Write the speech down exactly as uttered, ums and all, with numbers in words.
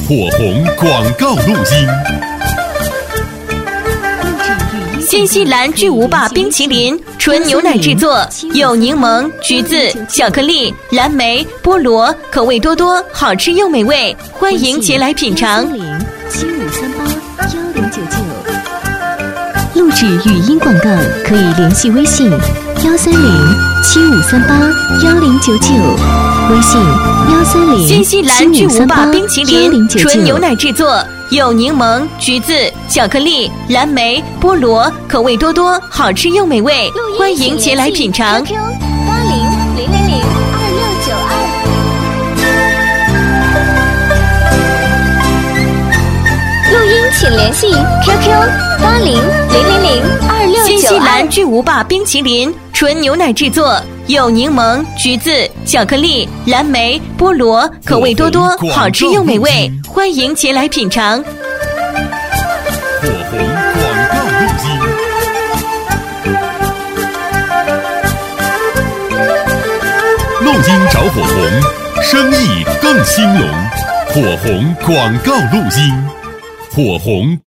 火红广告录音。 新西兰巨无霸冰淇淋，纯牛奶制作，有柠檬、橘子、巧克力、蓝莓、菠萝，口味多多，好吃又美味，欢迎前来品尝。 七五三八幺零九九。录制语音广告可以联系微信幺三零七五三八幺零九九，微信幺三零新西兰巨无霸冰淇淋，纯牛奶制作，有柠檬、橘子、巧克力、蓝莓、菠萝，口味多多，好吃又美味，欢迎前来品尝。 八零零零零二六九二。录音请联系 Q Q 八零零零零二六九二。 新西兰巨无霸冰淇淋，纯牛奶制作，有柠檬、橘子、巧克力、蓝莓、菠萝，口味多多，好吃又美味，欢迎前来品尝。 火红广告录音。录音找火红，生意更兴隆。火红广告录音，火红。